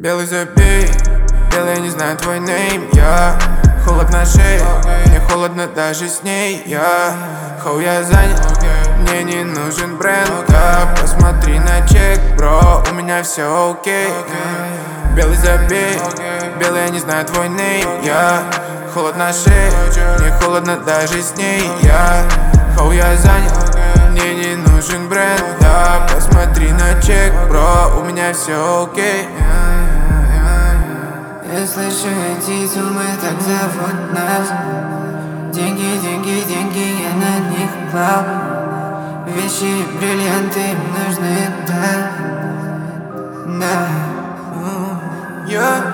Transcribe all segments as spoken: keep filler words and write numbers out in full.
Белый забей, белый не знаю твой нейм. Я холод на шее, мне холодно даже с ней. Я хоу, я занят, мне не нужен бренд. Да, посмотри на чек, бро, у меня все окей. Белый забей, белый я не знаю твой нейм. Я холод на шее, мне холодно даже с ней. Я хоу, я занят, мне не нужен бренд. Да, посмотри на чек, бро, у меня все окей. Я слышу эти суммы, так зовут нас. Деньги, деньги, деньги, я на них клал. Вещи, бриллианты нужны, да, да. Я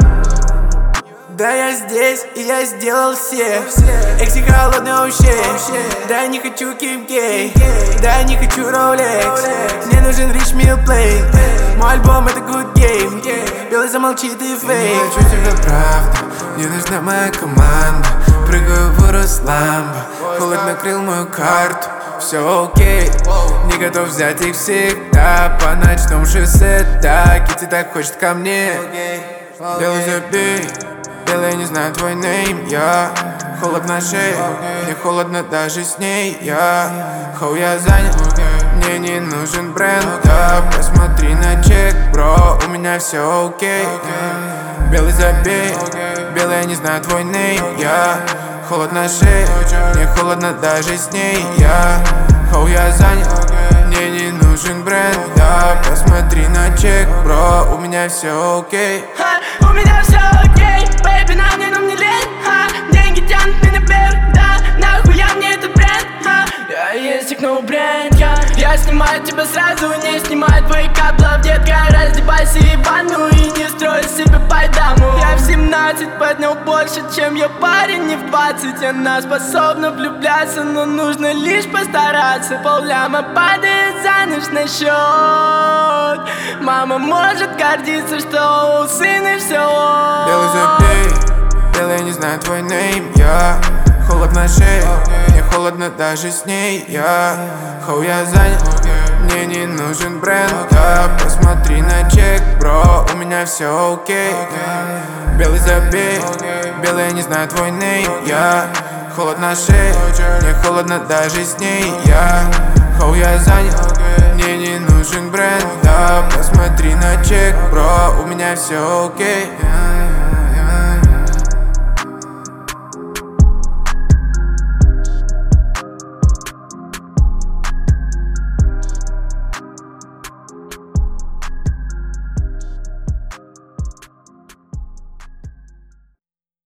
Да, я здесь, и я сделал все. Экси холодный ущей. Да, я не хочу Ким Кей. Да, я не хочу Rolex. Мне нужен Rich Meal Play. Мой альбом это good game. Белый замолчит и фейк. Я хочу тебя правда, мне нужна моя команда. Прыгаю в Урусламбо, холод накрыл мою карту. Все окей, не готов взять их всегда. По ночному шоссе, да, Кити так хочет ко мне. Белый забей, белый не знаю твой нейм. Я холод на шее, мне холодно даже с ней. Я хоу, я занят, мне не нужен бренд. Да, посмотри на чек, бро, у меня все окей. Белый забей, белый я не знаю твой нейм. Я холод на шее, мне холодно даже с ней. Я хоу, я занят, мне не нужен бренд. Да, посмотри на чек, бро, у меня все окей. У меня все окей, бэйби, на мне, нам не лень. Ха, деньги тянут меня вверх, да, нахуя мне этот бренд, ха. Я есть их no бренд, я, я снимаю тебя сразу, не снимаю твои каплов, детка. Раздевайся и в ванну, и не строй себе пайдаму. Я в семнадцать поднял больше, чем я парень, не в двадцать. Она способна влюбляться, но нужно лишь постараться. Полляма падает за ночь на счет. Мама может гордиться, что у сына все. Белый забей, белый я не знаю твой нейм. Я холод на шее, мне холодно даже с ней. Я хоу, я занят, мне не нужен бренд. Да, посмотри на чек, бро, у меня все окей. Белый забей, белый я не знаю твой нейм. Я холод на шее, мне холодно даже с ней. Я хоу, я занят, мне не нужен бренд. Да, посмотри на чек, бро, у меня все окей.